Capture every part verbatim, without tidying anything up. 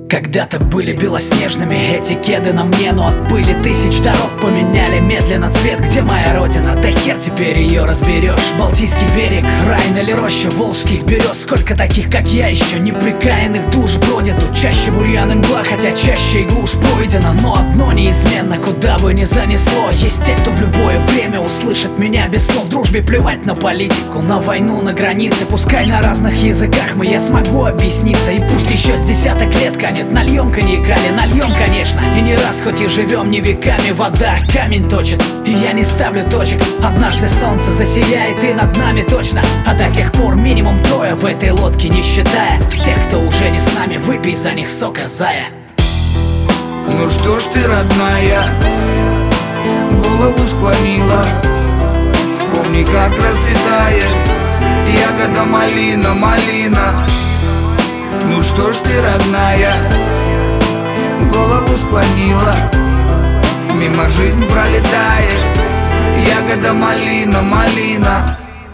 Когда-то были белоснежными эти кеды на мне, но отбыли тысяч дорог, поменяли медленно цвет. Где моя родина? Да хер теперь ее разберешь. Балтийский берег, Райн или роща волжских берез. Сколько таких, как я, еще неприкаянных душ бродит. Тут чаще бурьян и мгла, хотя чаще и глушь пройдена. Но одно неизменно, куда бы ни занесло. Есть те, кто в любое время услышит меня без слов. В дружбе плевать на политику, на войну, на границы. Пускай на разных языках мы, я смогу объясниться. И пусть еще с десяток лет канет. Нальем коньяка ли? Нальем, конечно. И не раз, хоть и живем не веками, вода камень точит. И я не ставлю точек. Однажды солнце засияет и над нами точно. А до тех пор минимум трое в этой лодке, не считая тех, кто уже не с нами. Выпей за них сока, зая. Ну что ж ты, родная, голову склонила. Вспомни, как расцветает ягода малина, малина. Ну что ж ты, родная, голову склонила. Мимо жизнь пролетает ягода малина, малина.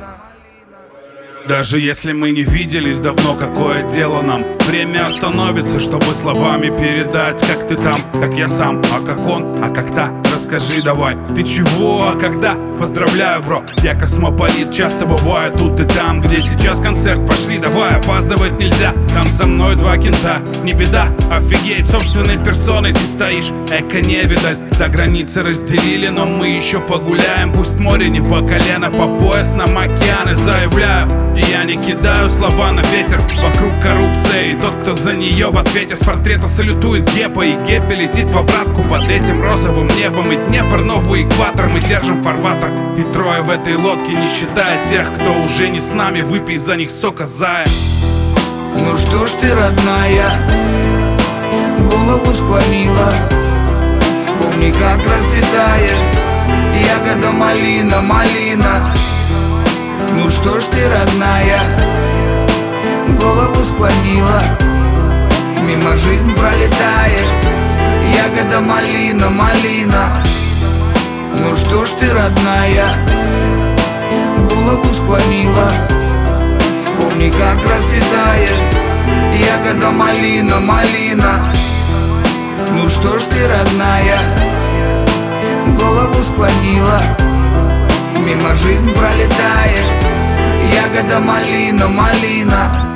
Даже если мы не виделись давно, какое дело нам? Время остановится, чтобы словами передать. Как ты там, как я сам, а как он, а как та. Расскажи давай, ты чего, а когда? Поздравляю, бро, я космополит. Часто бываю тут и там, где сейчас концерт. Пошли, давай, опаздывать нельзя. Там за мной два кента, не беда. Офигеть, собственной персоной ты стоишь. Эко не видать, до границы разделили, но мы еще погуляем. Пусть море не по колено, по пояс нам океаны. Заявляю, и я не кидаю слова на ветер. Вокруг коррупция, и тот, кто за нее в ответе. С портрета салютует Гепа, и Гепе летит в обратку под этим розовым небом. И Днепр, новый экватор, мы держим фарватер. И трое в этой лодке, не считая тех, кто уже не с нами. Выпей за них сока, зая. Ну что ж ты, родная, голову склонила. Вспомни, как расцветает ягода малина, малина. Ну что ж ты, родная, голову склонила. Мимо жизнь пролетает ягода малина, малина. Ну что ж ты, родная, голову склонила. Вспомни, как расцветает ягода малина, малина. Ну что ж ты, родная, голову склонила. Мимо жизнь пролетает ягода малина, малина.